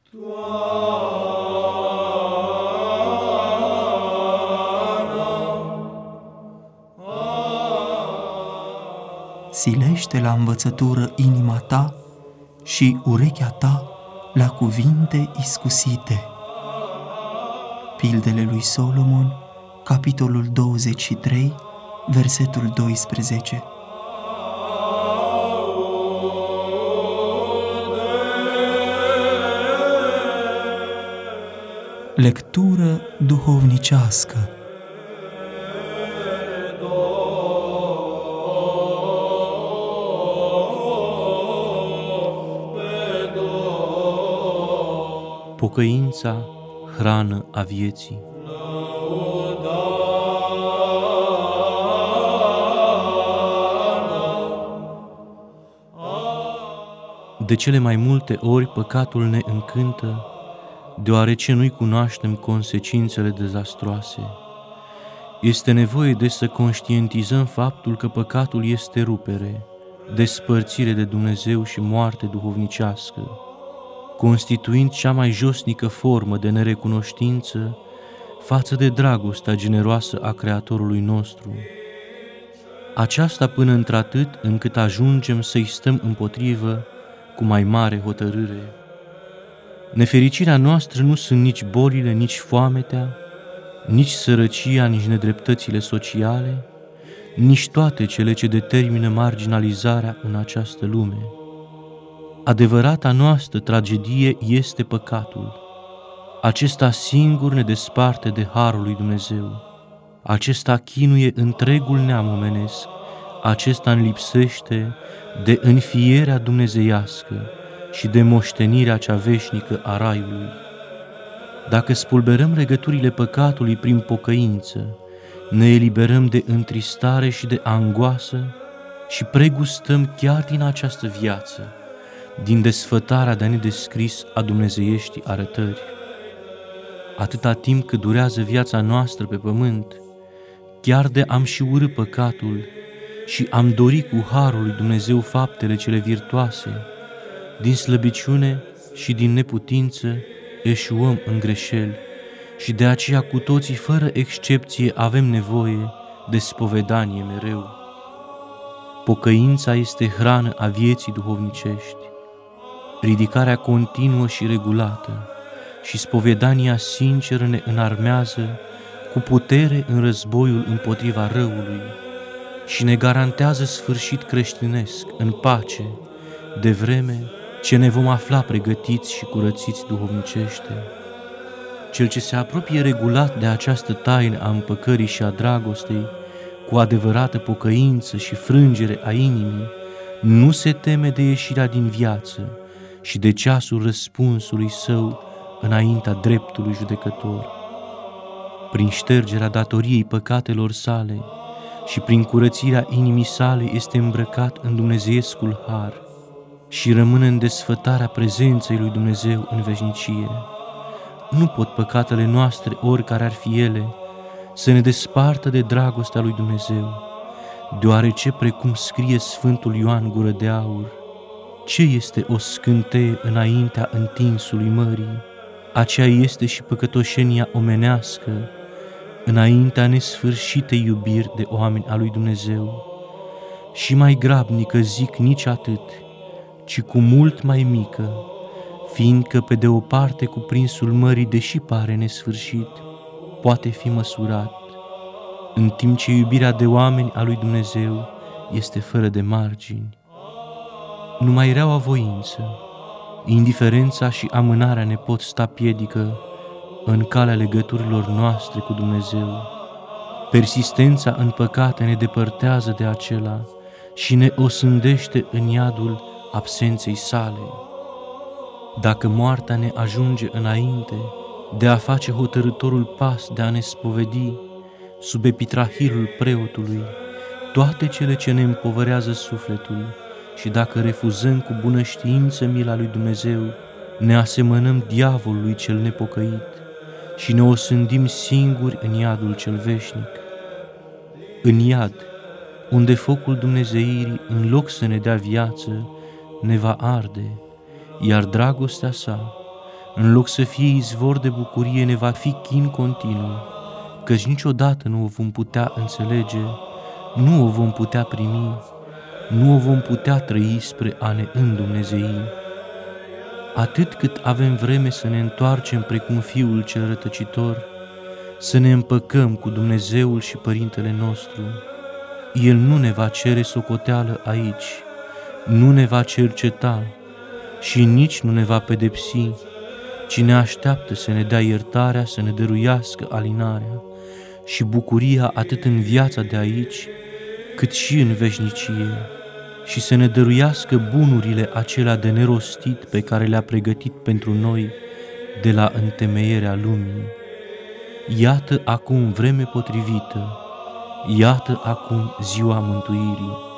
Silește la învățătură inima ta și urechea ta la cuvinte iscusite. Pildele lui Solomon, capitolul 23, versetul 12. Lectură duhovnicească. Pocăința, hrană a vieții. De cele mai multe ori păcatul ne încântă, deoarece nu-i cunoaștem consecințele dezastroase. Este nevoie de să conștientizăm faptul că păcatul este rupere, despărțire de Dumnezeu și moarte duhovnicească, constituind cea mai josnică formă de nerecunoștință față de dragostea generoasă a Creatorului nostru. Aceasta până într-atât încât ajungem să-i stăm împotrivă cu mai mare hotărâre. Nefericirea noastră nu sunt nici bolile, nici foametea, nici sărăcia, nici nedreptățile sociale, nici toate cele ce determină marginalizarea în această lume. Adevărata noastră tragedie este păcatul. Acesta singur ne desparte de harul lui Dumnezeu. Acesta chinuie întregul neam omenesc. Acesta înlipsește de înfierea dumnezeiască și de moștenirea cea veșnică a raiului. Dacă spulberăm legăturile păcatului prin pocăință, ne eliberăm de întristare și de angoasă și pregustăm chiar din această viață, din desfătarea de nedescris a dumnezeieștii arătări. Atâta timp cât durează viața noastră pe pământ, chiar de am și urât păcatul și am dorit cu harul lui Dumnezeu faptele cele virtuoase, din slăbiciune și din neputință eșuăm în greșeli și de aceea cu toții, fără excepție, avem nevoie de spovedanie mereu. Pocăința este hrană a vieții duhovnicești. Ridicarea continuă și regulată și spovedania sinceră ne înarmează cu putere în războiul împotriva răului și ne garantează sfârșit creștinesc în pace, de vreme ce ne vom afla pregătiți și curățiți duhovnicește. Cel ce se apropie regulat de această taină a împăcării și a dragostei, cu adevărată pocăință și frângere a inimii, nu se teme de ieșirea din viață și de ceasul răspunsului său înaintea dreptului judecător. Prin ștergerea datoriei păcatelor sale și prin curățirea inimii sale este îmbrăcat în dumnezeiescul har și rămâne în desfătarea prezenței lui Dumnezeu în veșnicie. Nu pot păcatele noastre, oricare ar fi ele, să ne despartă de dragostea lui Dumnezeu, deoarece, precum scrie Sfântul Ioan Gură de Aur, ce este o scânteie înaintea întinsului mării, aceea este și păcătoșenia omenească, înaintea nesfârșitei iubiri de oameni a lui Dumnezeu. Și mai grabnică zic nici atât, ci cu mult mai mică, fiindcă pe de o parte cuprinsul mării, deși pare nesfârșit, poate fi măsurat, în timp ce iubirea de oameni a lui Dumnezeu este fără de margini. Numai reaua voință, indiferența și amânarea ne pot sta piedică în calea legăturilor noastre cu Dumnezeu. Persistența în păcate ne depărtează de acela și ne osândește în iadul absenței sale. Dacă moartea ne ajunge înainte de a face hotărâtorul pas de a ne spovedi sub epitrahilul preotului toate cele ce ne împovărează sufletul, și dacă refuzăm cu bună știință mila lui Dumnezeu, ne asemănăm diavolului cel nepocăit și ne osândim singuri în iadul cel veșnic. În iad, unde focul dumnezeirii, în loc să ne dea viață, ne va arde, iar dragostea sa în loc să fie izvor de bucurie, ne va fi chin continuu, căci niciodată nu o vom putea înțelege, nu o vom putea primi, nu o vom putea trăi spre a ne îndumnezei. Atât cât avem vreme să ne întoarcem precum Fiul cel rătăcitor, să ne împăcăm cu Dumnezeul și Părintele nostru, El nu ne va cere socoteală aici, nu ne va cerceta și nici nu ne va pedepsi, ci ne așteaptă să ne dea iertarea, să ne dăruiască alinarea și bucuria atât în viața de aici, cât și în veșnicie, și să ne dăruiască bunurile acelea de nerostit pe care le-a pregătit pentru noi de la întemeierea lumii. Iată acum vreme potrivită, iată acum ziua mântuirii.